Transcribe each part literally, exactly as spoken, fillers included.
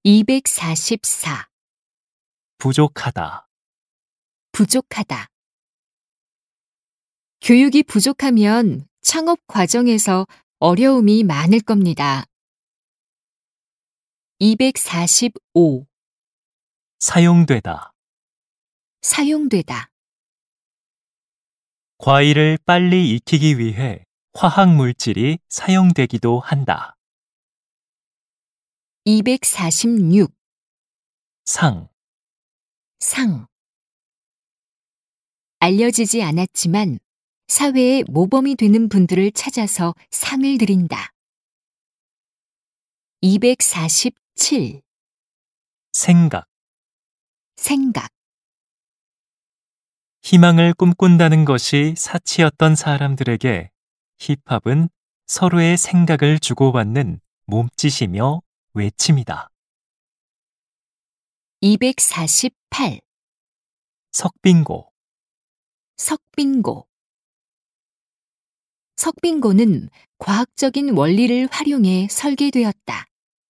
이백사십사. 부족하다. 부족하다. 교육이 부족하면 창업 과정에서 어려움이 많을 겁니다. 이백사십오. 사용되다. 사용되다. 과일을 빨리 익히기 위해 화학물질이 사용되기도 한다. 이백사십육. 상. 상. 알려지지 않았지만 사회의 모범이 되는 분들을 찾아서 상을 드린다. 이백사십칠. 생각. 생각. 희망을 꿈꾼다는 것이 사치였던 사람들에게 힙합은 서로의 생각을 주고받는 몸짓이며 외침이다. 이백사십팔. 석빙고. 석빙고. 석빙고는 과학적인 원리를 활용해 설계되었다.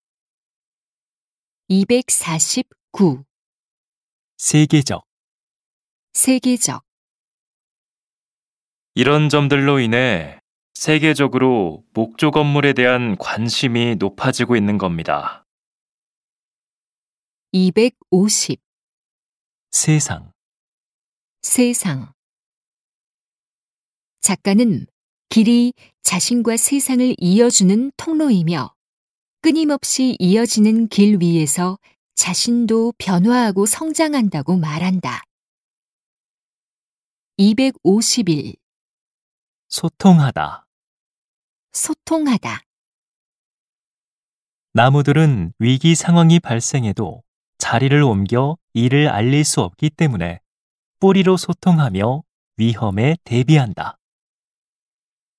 이백사십구. 세계적. 세계적. 이런 점들로 인해 세계적으로 목조 건물에 대한 관심이 높아지고 있는 겁니다. 이백오십. 세상. 세상. 작가는 길이 자신과 세상을 이어주는 통로이며 끊임없이 이어지는 길 위에서 자신도 변화하고 성장한다고 말한다. 이백오십일. 소통하다. 소통하다. 나무들은 위기 상황이 발생해도 자리를 옮겨 이를 알릴 수 없기 때문에 뿌리로 소통하며 위험에 대비한다.